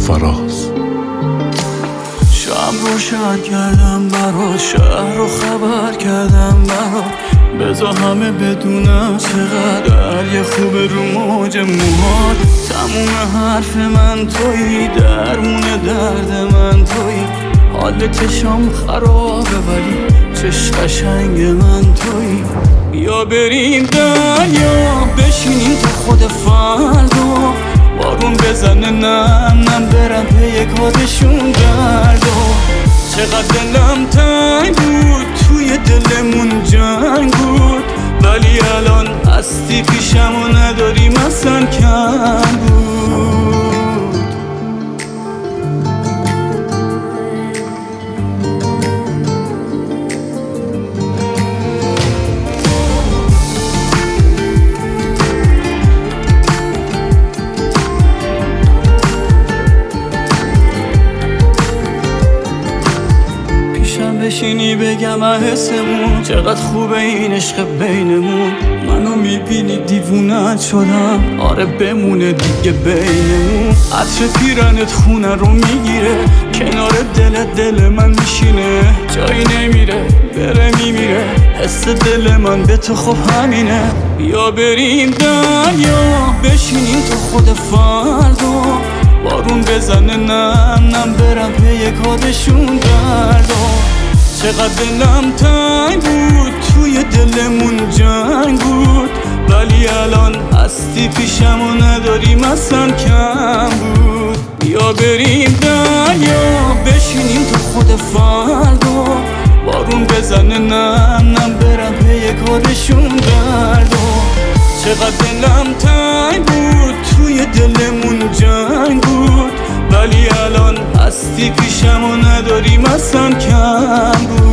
فراز. شب روشن کردم برات، شهر رو خبر کردم برات، بذار همه بدونم چقدر یه خوب رو موج موهات. تموم حرف من تویی، درمون درد من تویی، حال چشام خرابه ولی چش قشنگ من تویی. بیا بریم دریا بشینیم تا خود فردا، بارون بزنه نم برم پی کارشون دردا. چقدر دلم تنگ بود توی دلمون جنگ بود، ولی الان هستی پیشم و نداریم اصلا کم بود. بشینی بگم حسمون چقدر خوبه این عشق بینمون. منو میبینی دیوونت شدم، آره بمونه دیگه بینمون. عطر پیرنت خونه رو میگیره، کنار دل من میشینه، جایی نمیره بره میمیره، حس دل من به تو خب همینه. بیا بریم دریا بشینیم تو خود فردا، بارون بزنه نم برم پی کارشون دردا. چقدر دلم تنگ بود توی دلمون جنگ بود، ولی الان هستی پیشم و نداریم اصلا کم بود. بیا بریم دریا بشینیم تو خود فردا، بارون بزنه نم برم پی کارشون دردا. چقدر دلم تنگ بود توی دلمون جنگ بود، ولی الان هستی پیشم و نداریم اصلا کم بود.